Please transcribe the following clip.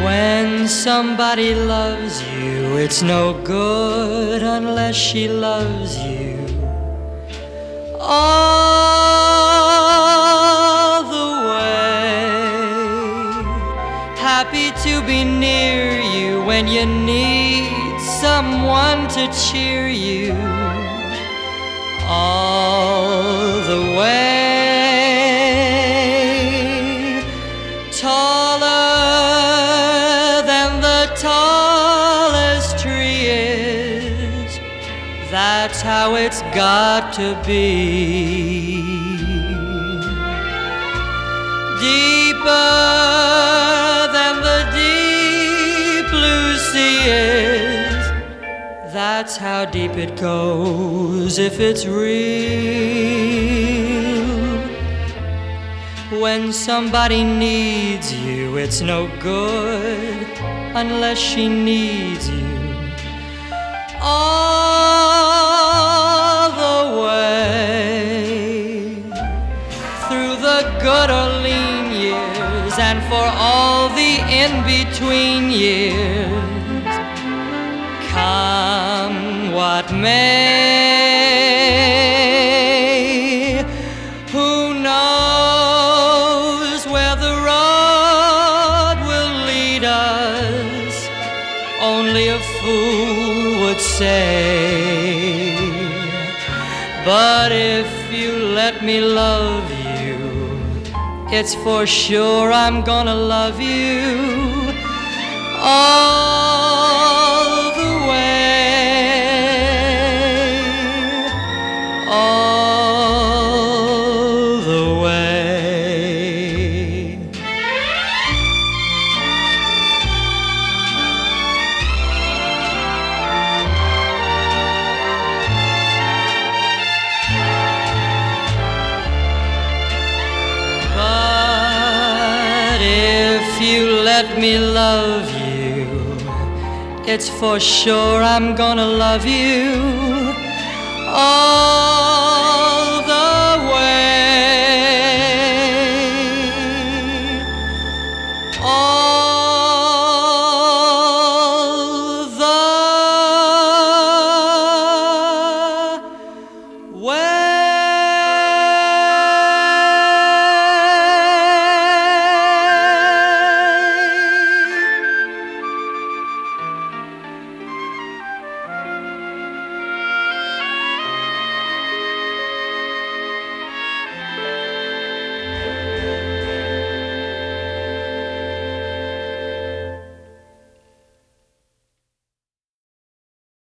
When somebody loves you, it's no good unless she loves you all the way. Happy to be near you when you need someone to cheer you all the way. Taller than the tallest tree is, that's how it's got to be. Deeper than the deep blue sea is, that's how deep it goes if it's real. When somebody needs you, it's no good unless she needs you all the way. Through the good or lean years and for all the in-between years, come what may, who knows where the road will lead us? Only a fool would say. But if you let me love you, it's for sure I'm gonna love you all the way, all the way. But if you let me love you, it's for sure I'm gonna love you all the way.